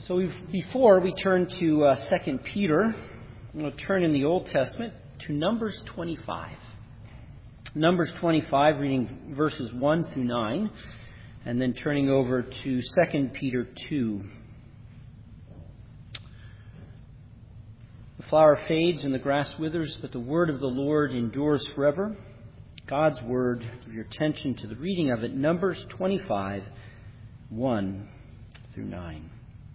So before we turn to 2 Peter, I'm going to turn in the Old Testament to Numbers 25. Numbers 25, reading verses 1 through 9, and then turning over to 2 Peter 2. The flower fades and the grass withers, but the word of the Lord endures forever. God's word, give your attention to the reading of it, Numbers 25, 1 through 9.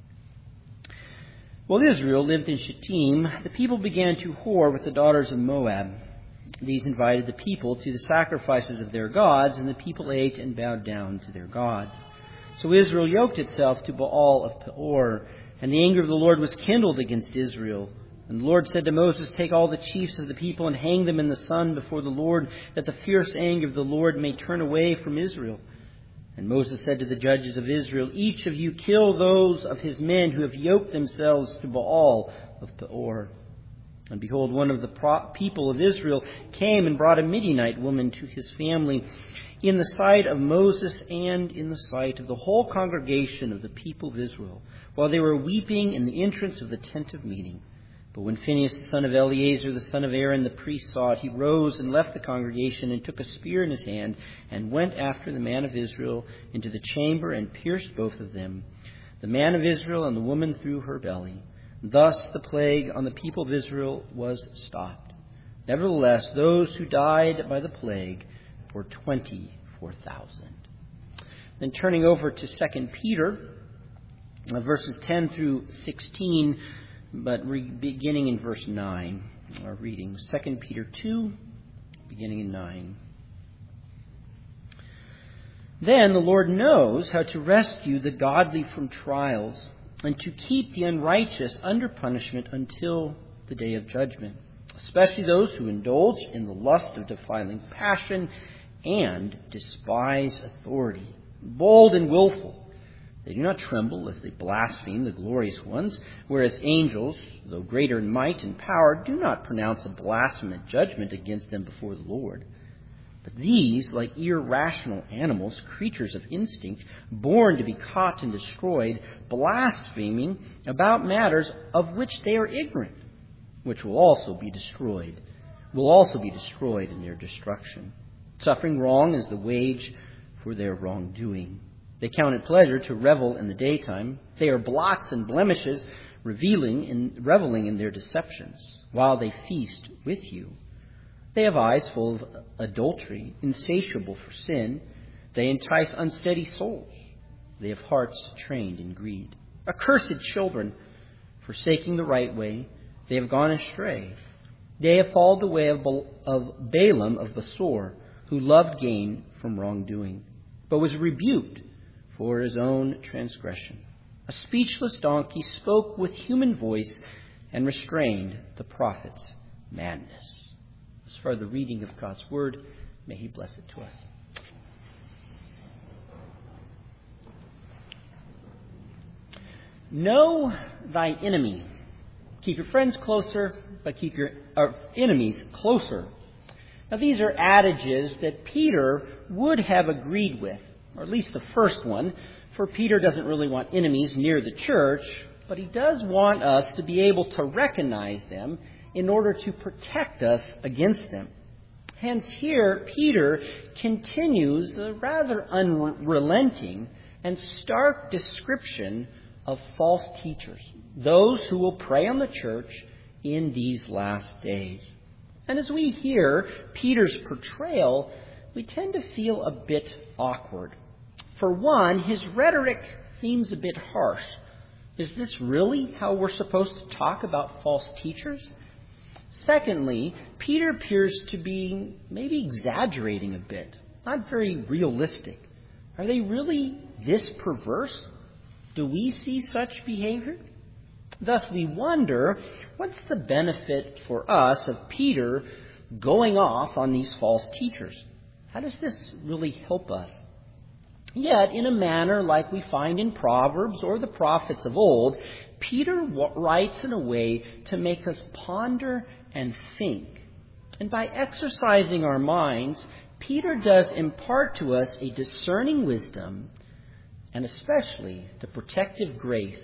While Israel lived in Shittim, the people began to whore with the daughters of Moab. These invited the people to the sacrifices of their gods, and the people ate and bowed down to their gods. So Israel yoked itself to Baal of Peor, and the anger of the Lord was kindled against Israel. And the Lord said to Moses, "Take all the chiefs of the people and hang them in the sun before the Lord, that the fierce anger of the Lord may turn away from Israel." And Moses said to the judges of Israel, "Each of you kill those of his men who have yoked themselves to Baal of Peor." And behold, one of the people of Israel came and brought a Midianite woman to his family in the sight of Moses and in the sight of the whole congregation of the people of Israel, while they were weeping in the entrance of the tent of meeting. But when Phinehas, the son of Eleazar, the son of Aaron, the priest, saw it, he rose and left the congregation and took a spear in his hand and went after the man of Israel into the chamber and pierced both of them, the man of Israel and the woman through her belly. Thus the plague on the people of Israel was stopped. Nevertheless, those who died by the plague were 24,000. Then turning over to 2 Peter, verses 10 through 16, but beginning in verse 9, our reading. 2 Peter 2, beginning in 9. Then the Lord knows how to rescue the godly from trials, and to keep the unrighteous under punishment until the day of judgment, especially those who indulge in the lust of defiling passion and despise authority, bold and willful. They do not tremble if they blaspheme the glorious ones, whereas angels, though greater in might and power, do not pronounce a blasphemous judgment against them before the Lord. But these, like irrational animals, creatures of instinct, born to be caught and destroyed, blaspheming about matters of which they are ignorant, which will also be destroyed in their destruction. Suffering wrong is the wage for their wrongdoing. They count it pleasure to revel in the daytime. They are blots and blemishes, reveling in their deceptions, while they feast with you. They have eyes full of adultery, insatiable for sin. They entice unsteady souls. They have hearts trained in greed. Accursed children, forsaking the right way, they have gone astray. They have followed the way of Balaam of Besor, who loved gain from wrongdoing, but was rebuked for his own transgression. A speechless donkey spoke with human voice and restrained the prophet's madness. As for the reading of God's word, may he bless it to us. Know thy enemy. Keep your friends closer, but keep your enemies closer. Now, these are adages that Peter would have agreed with, or at least the first one, for Peter doesn't really want enemies near the church, but he does want us to be able to recognize them in order to protect us against them. Hence here, Peter continues a rather unrelenting and stark description of false teachers, those who will prey on the church in these last days. And as we hear Peter's portrayal, we tend to feel a bit awkward. For one, his rhetoric seems a bit harsh. Is this really how we're supposed to talk about false teachers? Secondly, Peter appears to be maybe exaggerating a bit, not very realistic. Are they really this perverse? Do we see such behavior? Thus we wonder, what's the benefit for us of Peter going off on these false teachers? How does this really help us? Yet, in a manner like we find in Proverbs or the prophets of old, Peter writes in a way to make us ponder and think. And by exercising our minds, Peter does impart to us a discerning wisdom and especially the protective grace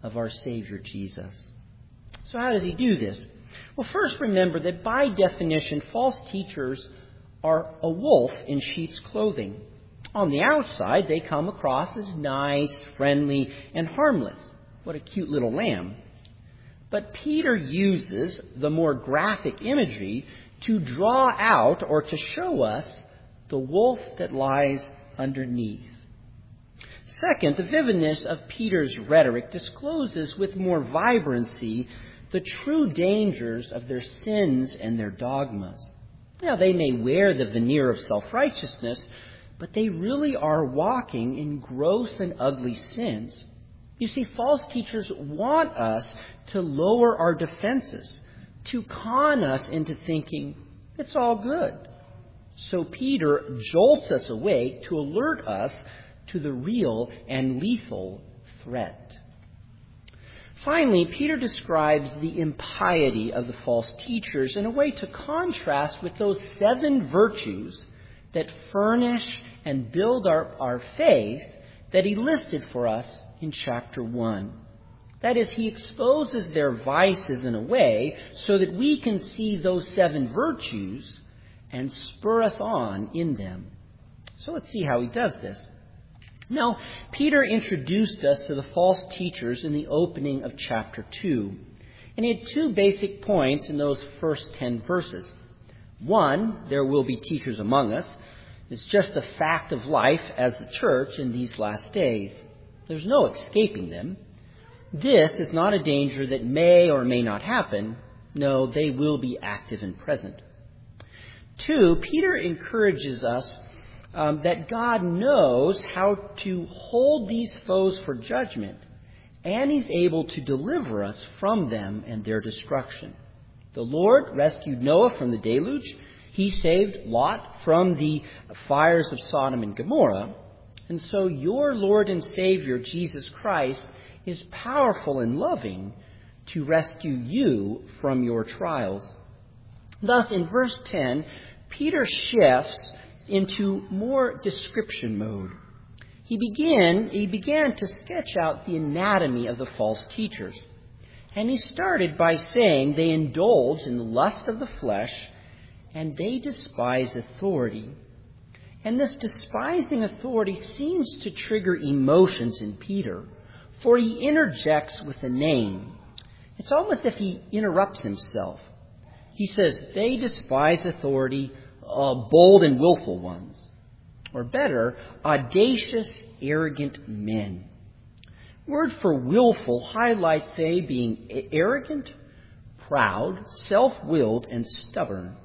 of our Savior Jesus. So how does he do this? Well, first remember that by definition, false teachers are a wolf in sheep's clothing. On the outside, they come across as nice, friendly, and harmless. What a cute little lamb. But Peter uses the more graphic imagery to draw out or to show us the wolf that lies underneath. Second, the vividness of Peter's rhetoric discloses with more vibrancy the true dangers of their sins and their dogmas. Now, they may wear the veneer of self-righteousness, but they really are walking in gross and ugly sins. You see, false teachers want us to lower our defenses, to con us into thinking it's all good. So Peter jolts us awake to alert us to the real and lethal threat. Finally, Peter describes the impiety of the false teachers in a way to contrast with those 7 virtues that furnish and build our faith that he listed for us in chapter 1. That is, he exposes their vices in a way so that we can see those 7 virtues and spur us on in them. So let's see how he does this. Now, Peter introduced us to the false teachers in the opening of chapter 2. And he had 2 basic points in those first 10 verses. 1, there will be teachers among us. It's just a fact of life as the church in these last days. There's no escaping them. This is not a danger that may or may not happen. No, they will be active and present. 2, Peter encourages us that God knows how to hold these foes for judgment, and he's able to deliver us from them and their destruction. The Lord rescued Noah from the deluge. He saved Lot from the fires of Sodom and Gomorrah. And so your Lord and Savior, Jesus Christ, is powerful and loving to rescue you from your trials. Thus, in verse 10, Peter shifts into more description mode. He began to sketch out the anatomy of the false teachers. And he started by saying they indulge in the lust of the flesh and they despise authority. And this despising authority seems to trigger emotions in Peter, for he interjects with a name. It's almost as if he interrupts himself. He says, they despise authority, bold and willful ones. Or better, audacious, arrogant men. Word for willful highlights they being arrogant, proud, self-willed, and stubborn.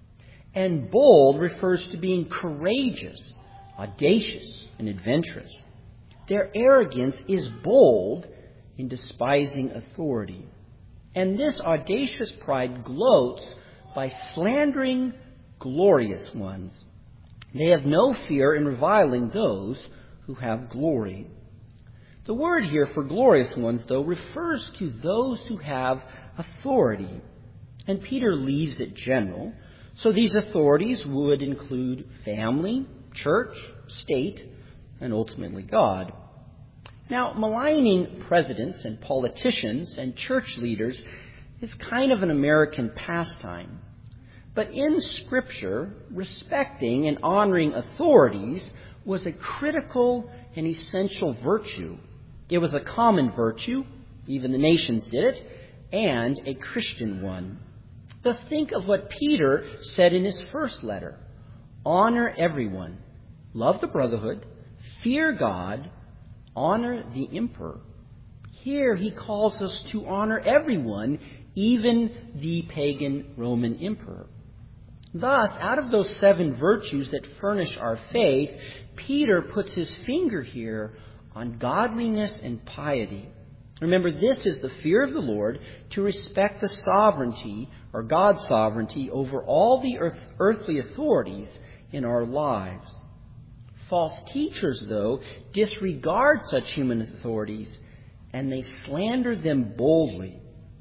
And bold refers to being courageous, audacious, and adventurous. Their arrogance is bold in despising authority. And this audacious pride gloats by slandering glorious ones. They have no fear in reviling those who have glory. The word here for glorious ones, though, refers to those who have authority. And Peter leaves it general. So these authorities would include family, church, state, and ultimately God. Now, maligning presidents and politicians and church leaders is kind of an American pastime. But in Scripture, respecting and honoring authorities was a critical and essential virtue. It was a common virtue, even the nations did it, and a Christian one. Thus think of what Peter said in his first letter. Honor everyone, love the brotherhood, fear God, honor the emperor. Here he calls us to honor everyone, even the pagan Roman emperor. Thus, out of those 7 virtues that furnish our faith, Peter puts his finger here on godliness and piety. Remember, this is the fear of the Lord, to respect the sovereignty, or God's sovereignty, over all the earthly authorities in our lives. False teachers, though, disregard such human authorities, and they slander them boldly.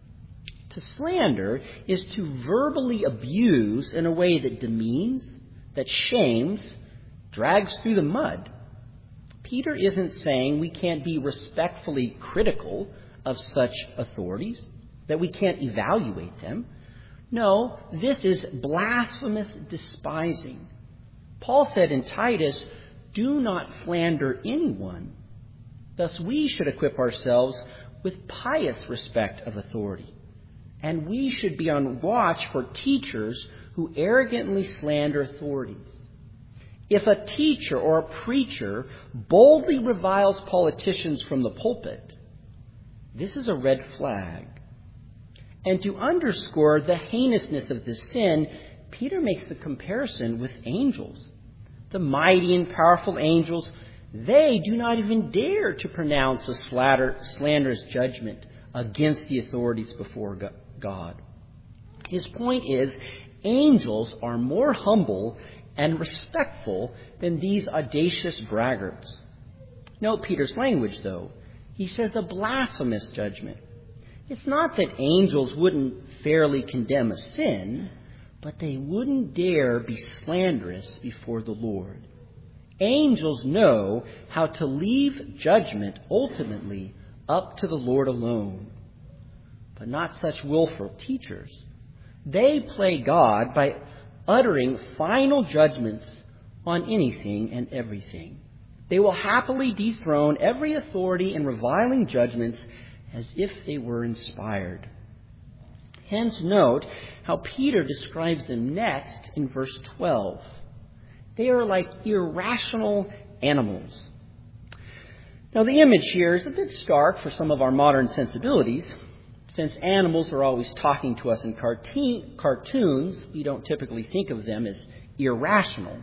To slander is to verbally abuse in a way that demeans, that shames, drags through the mud. Peter isn't saying we can't be respectfully critical of such authorities, that we can't evaluate them. No, this is blasphemous despising. Paul said in Titus, "Do not slander anyone." Thus we should equip ourselves with pious respect of authority. And we should be on watch for teachers who arrogantly slander authorities. If a teacher or a preacher boldly reviles politicians from the pulpit, this is a red flag. And to underscore the heinousness of this sin, Peter makes the comparison with angels. The mighty and powerful angels, they do not even dare to pronounce a slanderous judgment against the authorities before God. His point is, angels are more humble and respectful than these audacious braggarts. Note Peter's language, though. He says a blasphemous judgment. It's not that angels wouldn't fairly condemn a sin, but they wouldn't dare be slanderous before the Lord. Angels know how to leave judgment ultimately up to the Lord alone, but not such willful teachers. They play God by uttering final judgments on anything and everything. They will happily dethrone every authority and reviling judgments as if they were inspired. Hence, note how Peter describes them next in verse 12. They are like irrational animals. Now, the image here is a bit stark for some of our modern sensibilities. Since animals are always talking to us in cartoons, we don't typically think of them as irrational.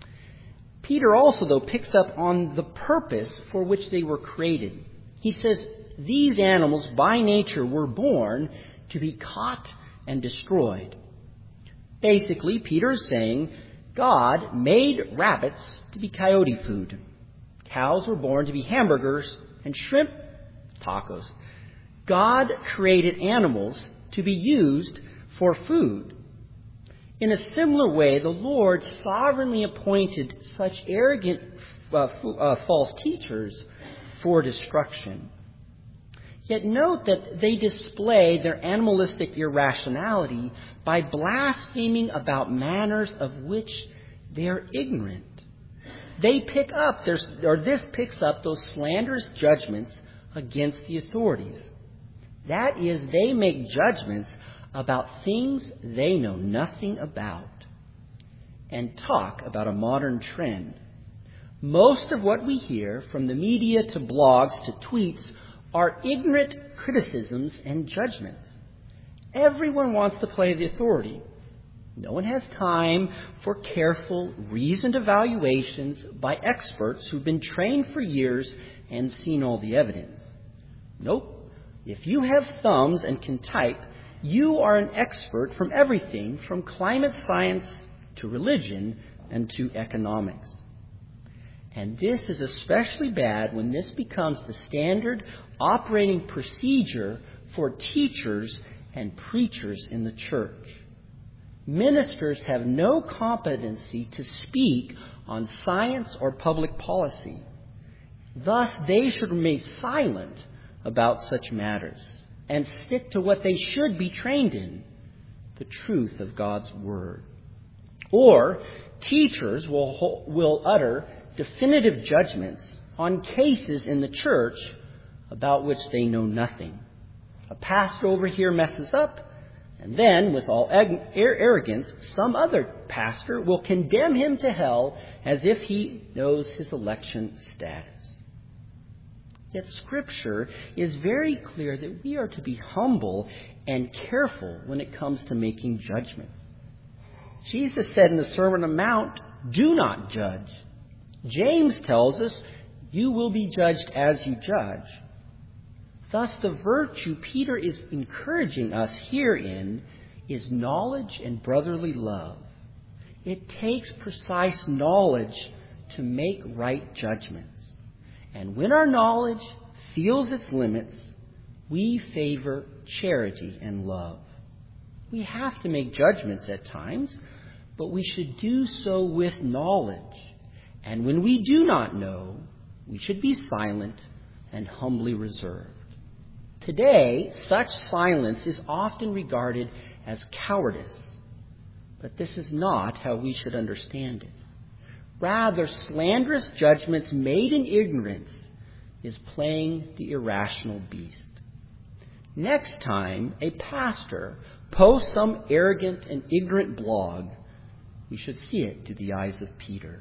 Peter also, though, picks up on the purpose for which they were created. He says these animals by nature were born to be caught and destroyed. Basically, Peter is saying God made rabbits to be coyote food. Cows were born to be hamburgers and shrimp tacos. God created animals to be used for food. In a similar way, the Lord sovereignly appointed such arrogant false teachers for destruction. Yet note that they display their animalistic irrationality by blaspheming about matters of which they are ignorant. This picks up those slanderous judgments against the authorities. That is, they make judgments about things they know nothing about and talk about a modern trend. Most of what we hear, from the media to blogs to tweets, are ignorant criticisms and judgments. Everyone wants to play the authority. No one has time for careful, reasoned evaluations by experts who've been trained for years and seen all the evidence. Nope. If you have thumbs and can type, you are an expert from everything from climate science to religion and to economics. And this is especially bad when this becomes the standard operating procedure for teachers and preachers in the church. Ministers have no competency to speak on science or public policy. Thus, they should remain silent about such matters and stick to what they should be trained in, the truth of God's Word. Or teachers will utter definitive judgments on cases in the church about which they know nothing. A pastor over here messes up, and then, with all arrogance, some other pastor will condemn him to hell as if he knows his election status. Yet Scripture is very clear that we are to be humble and careful when it comes to making judgment. Jesus said in the Sermon on the Mount, "Do not judge." James tells us, "You will be judged as you judge." Thus, the virtue Peter is encouraging us herein is knowledge and brotherly love. It takes precise knowledge to make right judgments. And when our knowledge feels its limits, we favor charity and love. We have to make judgments at times, but we should do so with knowledge. And when we do not know, we should be silent and humbly reserved. Today, such silence is often regarded as cowardice. But this is not how we should understand it. Rather, slanderous judgments made in ignorance is playing the irrational beast. Next time a pastor posts some arrogant and ignorant blog, we should see it through the eyes of Peter.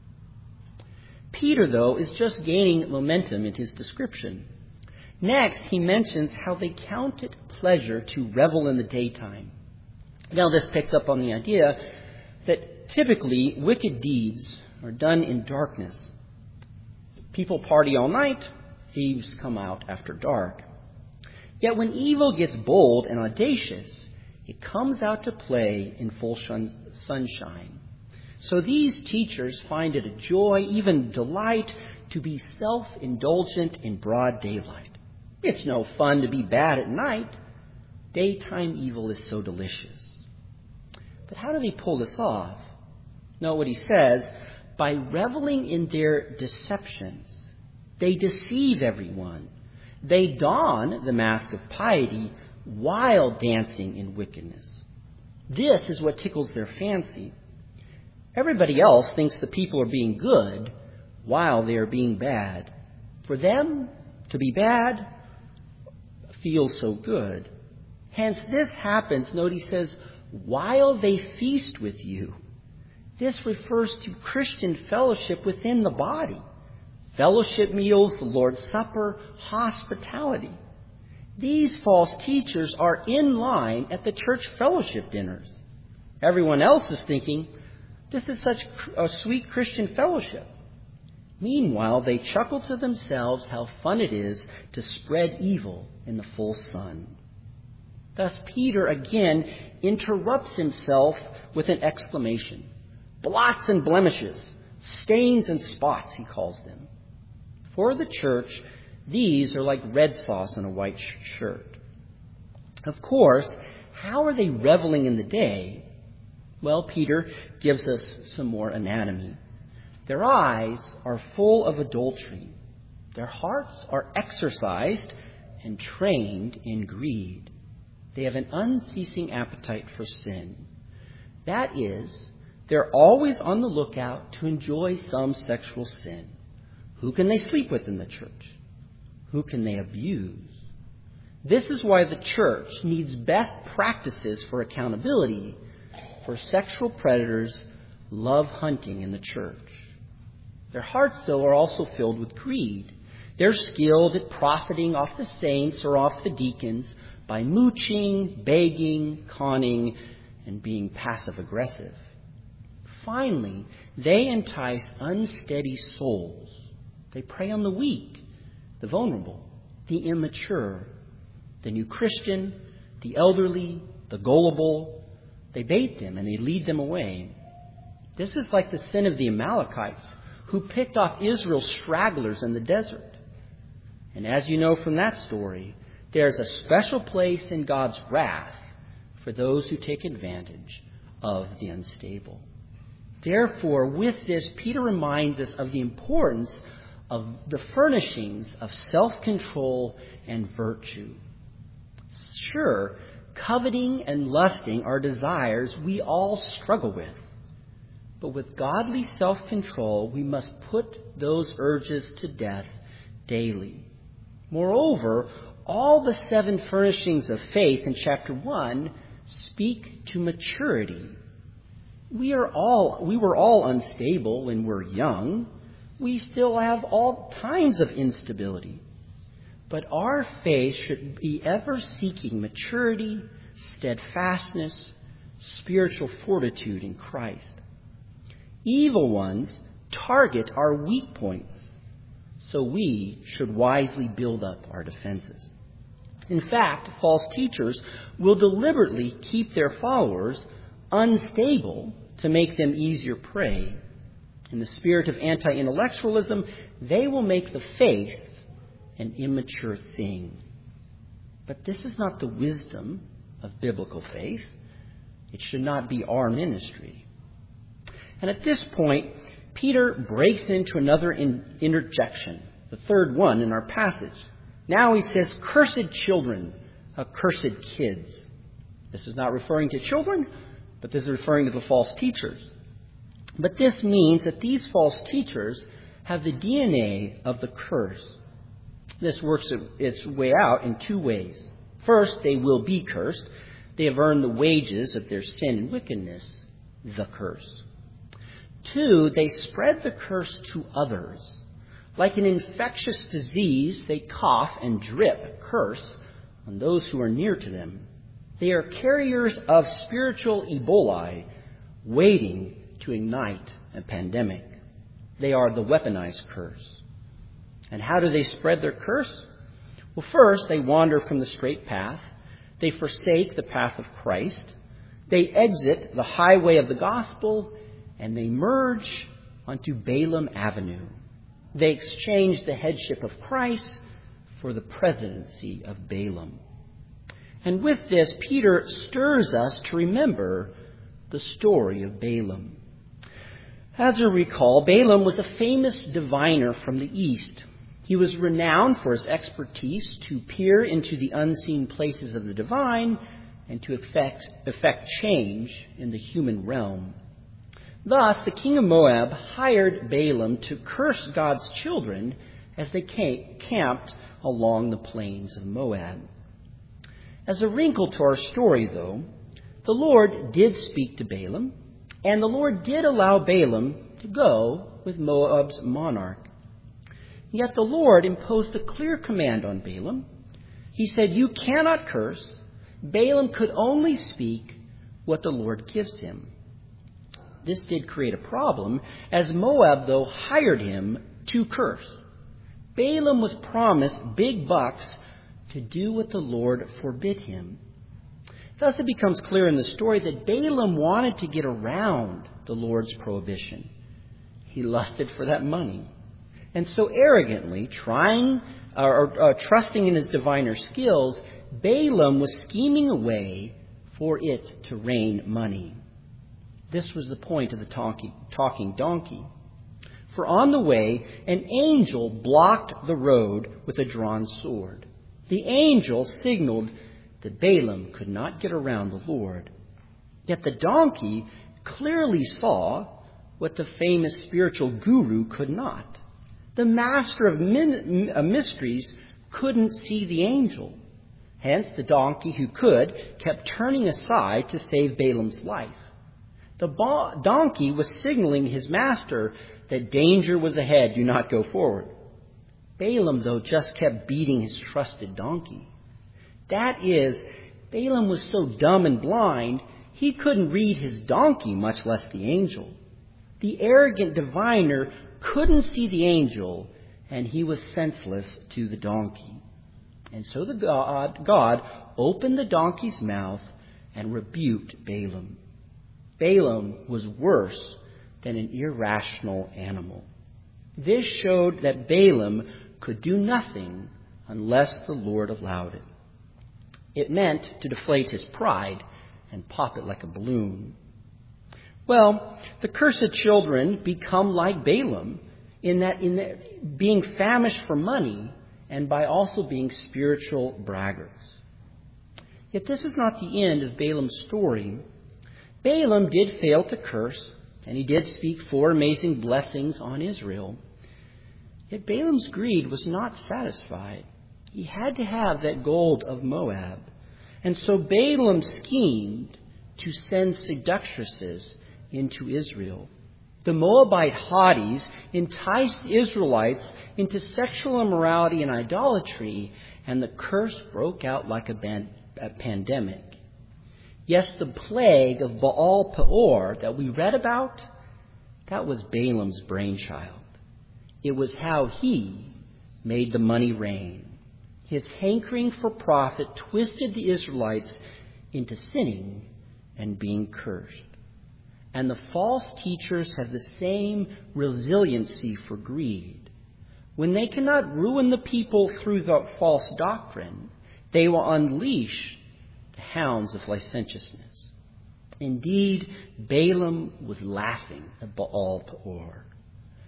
Peter, though, is just gaining momentum in his description. Next, he mentions how they count it pleasure to revel in the daytime. Now, this picks up on the idea that typically wicked deeds are done in darkness. People party all night, thieves come out after dark. Yet when evil gets bold and audacious, it comes out to play in full sunshine. So these teachers find it a joy, even delight, to be self-indulgent in broad daylight. It's no fun to be bad at night. Daytime evil is so delicious. But how do they pull this off? Note what he says. By reveling in their deceptions, they deceive everyone. They don the mask of piety while dancing in wickedness. This is what tickles their fancy. Everybody else thinks the people are being good while they are being bad. For them, to be bad feels so good. Hence, this happens, note he says, while they feast with you. This refers to Christian fellowship within the body. Fellowship meals, the Lord's Supper, hospitality. These false teachers are in line at the church fellowship dinners. Everyone else is thinking, this is such a sweet Christian fellowship. Meanwhile, they chuckle to themselves how fun it is to spread evil in the full sun. Thus, Peter again interrupts himself with an exclamation. Blots and blemishes, stains and spots, he calls them. For the church, these are like red sauce on a white shirt. Of course, how are they reveling in the day? Well, Peter gives us some more anatomy. Their eyes are full of adultery. Their hearts are exercised and trained in greed. They have an unceasing appetite for sin. That is, they're always on the lookout to enjoy some sexual sin. Who can they sleep with in the church? Who can they abuse? This is why the church needs best practices for accountability for sexual predators love hunting in the church. Their hearts, though, are also filled with greed. They're skilled at profiting off the saints or off the deacons by mooching, begging, conning, and being passive-aggressive. Finally, they entice unsteady souls. They prey on the weak, the vulnerable, the immature, the new Christian, the elderly, the gullible. They bait them and they lead them away. This is like the sin of the Amalekites, who picked off Israel's stragglers in the desert. And as you know from that story, there's a special place in God's wrath for those who take advantage of the unstable. Therefore, with this, Peter reminds us of the importance of the furnishings of self-control and virtue. Sure, coveting and lusting are desires we all struggle with. But with godly self-control, we must put those urges to death daily. Moreover, all the 7 furnishings of faith in chapter 1 speak to maturity. We were all unstable when we're young. We still have all kinds of instability. But our faith should be ever seeking maturity, steadfastness, spiritual fortitude in Christ. Evil ones target our weak points, so we should wisely build up our defenses. In fact, false teachers will deliberately keep their followers unstable to make them easier prey. In the spirit of anti-intellectualism, they will make the faith an immature thing. But this is not the wisdom of biblical faith. It should not be our ministry. And at this point, Peter breaks into another interjection, the third one in our passage. Now he says, cursed children, accursed kids. This is not referring to children, but this is referring to the false teachers. But this means that these false teachers have the DNA of the curse. This works its way out in two ways. First, they will be cursed. They have earned the wages of their sin and wickedness, the curse. Two, they spread the curse to others. Like an infectious disease, they cough and drip curse on those who are near to them. They are carriers of spiritual Ebola, waiting to ignite a pandemic. They are the weaponized curse. And how do they spread their curse? Well, first, they wander from the straight path. They forsake the path of Christ. They exit the highway of the gospel, and they merge onto Balaam Avenue. They exchange the headship of Christ for the presidency of Balaam. And with this, Peter stirs us to remember the story of Balaam. As you recall, Balaam was a famous diviner from the east. He was renowned for his expertise to peer into the unseen places of the divine and to effect change in the human realm. Thus, the king of Moab hired Balaam to curse God's children as they camped along the plains of Moab. As a wrinkle to our story, though, the Lord did speak to Balaam, and the Lord did allow Balaam to go with Moab's monarch. Yet the Lord imposed a clear command on Balaam. He said, "You cannot curse." Balaam could only speak what the Lord gives him. This did create a problem, as Moab, though, hired him to curse. Balaam was promised big bucks to do what the Lord forbid him. Thus it becomes clear in the story that Balaam wanted to get around the Lord's prohibition. He lusted for that money. And so arrogantly, trusting in his diviner skills, Balaam was scheming a way for it to rain money. This was the point of the talking donkey. For on the way, an angel blocked the road with a drawn sword. The angel signaled that Balaam could not get around the Lord. Yet the donkey clearly saw what the famous spiritual guru could not. The master of mysteries couldn't see the angel. Hence, the donkey who could kept turning aside to save Balaam's life. The donkey was signaling his master that danger was ahead, do not go forward. Balaam, though, just kept beating his trusted donkey. That is, Balaam was so dumb and blind, he couldn't read his donkey, much less the angel. The arrogant diviner couldn't see the angel, and he was senseless to the donkey. And so the God opened the donkey's mouth and rebuked Balaam. Balaam was worse than an irrational animal. This showed that Balaam could do nothing unless the Lord allowed it. It meant to deflate his pride and pop it like a balloon. Well, the cursed children become like Balaam in that being famished for money and by also being spiritual braggarts. Yet this is not the end of Balaam's story. Balaam did fail to curse, and he did speak 4 amazing blessings on Israel. Yet Balaam's greed was not satisfied. He had to have that gold of Moab. And so Balaam schemed to send seductresses into Israel. The Moabite hotties enticed the Israelites into sexual immorality and idolatry, and the curse broke out like a pandemic. Yes, the plague of Baal Peor that we read about, that was Balaam's brainchild. It was how he made the money rain. His hankering for profit twisted the Israelites into sinning and being cursed. And the false teachers have the same resiliency for greed. When they cannot ruin the people through the false doctrine, they will unleash the hounds of licentiousness. Indeed, Balaam was laughing at Baal Peor.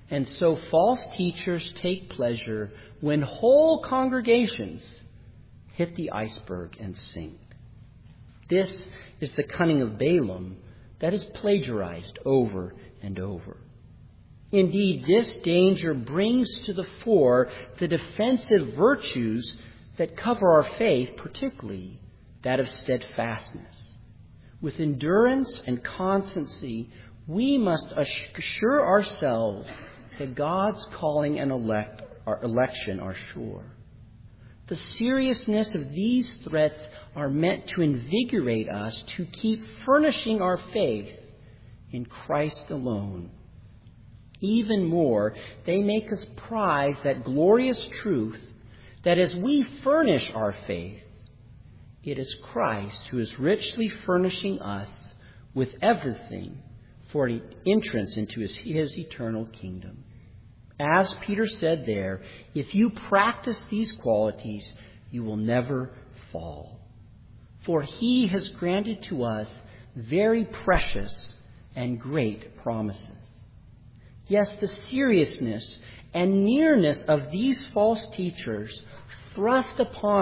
And so false teachers take pleasure when whole congregations hit the iceberg and sink. This is the cunning of Balaam that is plagiarized over and over. Indeed, this danger brings to the fore the defensive virtues that cover our faith, particularly that of steadfastness. With endurance and constancy, we must assure ourselves that God's calling and election are sure. The seriousness of these threats are meant to invigorate us to keep furnishing our faith in Christ alone. Even more, they make us prize that glorious truth that as we furnish our faith, it is Christ who is richly furnishing us with everything for entrance into his eternal kingdom. As Peter said there, if you practice these qualities, you will never fall. For he has granted to us very precious and great promises. Yes, the seriousness and nearness of these false teachers thrust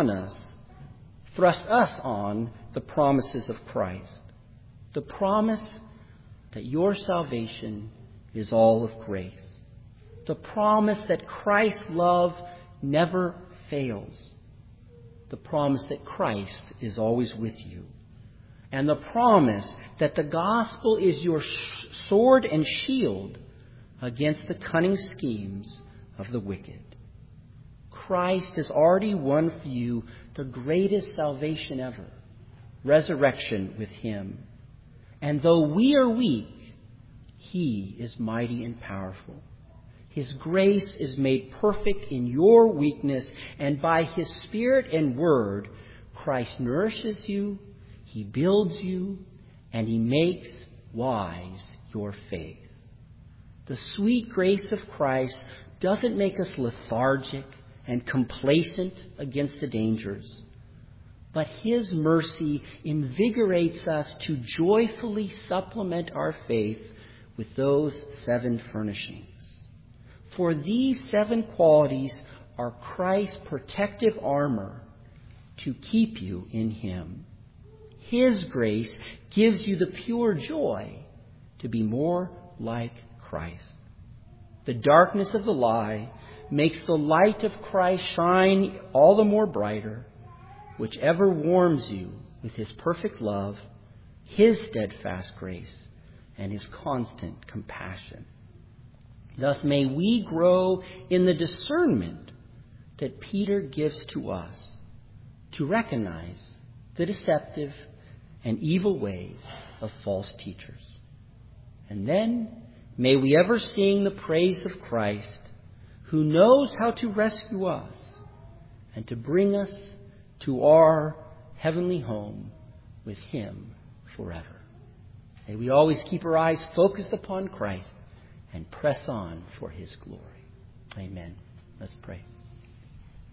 us on the promises of Christ. The promise that your salvation is all of grace. The promise that Christ's love never fails. The promise that Christ is always with you. And the promise that the gospel is your sword and shield against the cunning schemes of the wicked. Christ has already won for you the greatest salvation ever, resurrection with him. And though we are weak, he is mighty and powerful. His grace is made perfect in your weakness, and by his Spirit and word, Christ nourishes you, he builds you, and he makes wise your faith. The sweet grace of Christ doesn't make us lethargic and complacent against the dangers, but his mercy invigorates us to joyfully supplement our faith with those 7 furnishings. For these 7 qualities are Christ's protective armor to keep you in him. His grace gives you the pure joy to be more like Christ. The darkness of the lie makes the light of Christ shine all the more brighter, which ever warms you with his perfect love, his steadfast grace, and his constant compassion. Thus may we grow in the discernment that Peter gives to us to recognize the deceptive and evil ways of false teachers. And then may we ever sing the praise of Christ, who knows how to rescue us and to bring us to our heavenly home with him forever. May we always keep our eyes focused upon Christ and press on for his glory. Amen. Let's pray.